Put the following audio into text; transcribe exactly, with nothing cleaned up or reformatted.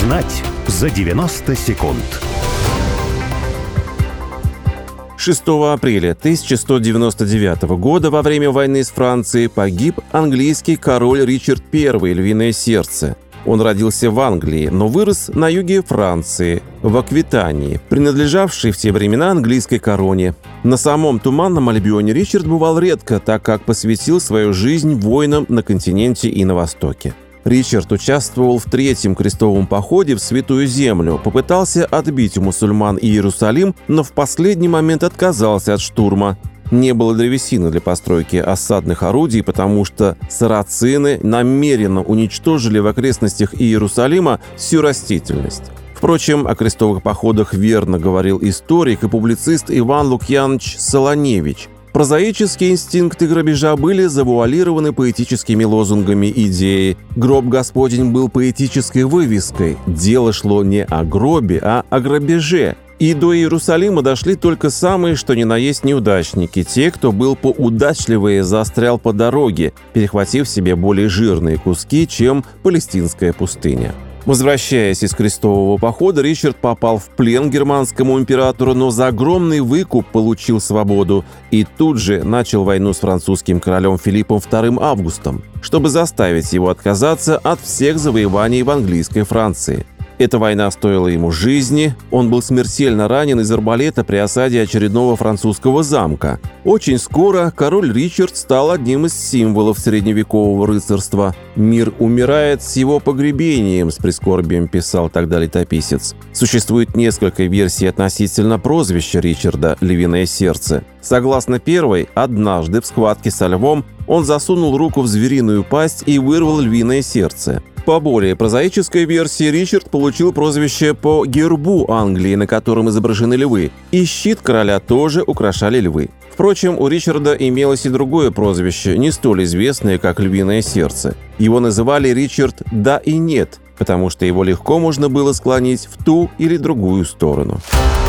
Узнать за девяносто секунд. шестого апреля тысяча сто девяносто девятого года во время войны с Францией погиб английский король Ричард Первый «Львиное сердце». Он родился в Англии, но вырос на юге Франции, в Аквитании, принадлежавшей в те времена английской короне. На самом Туманном Альбионе Ричард бывал редко, так как посвятил свою жизнь войнам на континенте и на Востоке. Ричард участвовал в Третьем крестовом походе в Святую Землю, попытался отбить у мусульман Иерусалим, но в последний момент отказался от штурма. Не было древесины для постройки осадных орудий, потому что сарацины намеренно уничтожили в окрестностях Иерусалима всю растительность. Впрочем, о крестовых походах верно говорил историк и публицист Иван Лукьянович Солоневич. Прозаические инстинкты грабежа были завуалированы поэтическими лозунгами идеи. Гроб Господень был поэтической вывеской. Дело шло не о гробе, а о грабеже. И до Иерусалима дошли только самые, что ни на есть, неудачники. Те, кто был поудачливее, застрял по дороге, перехватив себе более жирные куски, чем палестинская пустыня. Возвращаясь из крестового похода, Ричард попал в плен германскому императору, но за огромный выкуп получил свободу и тут же начал войну с французским королем Филиппом Вторым Августом, чтобы заставить его отказаться от всех завоеваний в английской Франции. Эта война стоила ему жизни, он был смертельно ранен из арбалета при осаде очередного французского замка. Очень скоро король Ричард стал одним из символов средневекового рыцарства. «Мир умирает с его погребением», — с прискорбием писал тогда летописец. Существует несколько версий относительно прозвища Ричарда «Львиное сердце». Согласно первой, однажды в схватке со львом он засунул руку в звериную пасть и вырвал львиное сердце. По более прозаической версии, Ричард получил прозвище по гербу Англии, на котором изображены львы, и щит короля тоже украшали львы. Впрочем, у Ричарда имелось и другое прозвище, не столь известное, как «Львиное сердце». Его называли Ричард «Да и нет», потому что его легко можно было склонить в ту или другую сторону.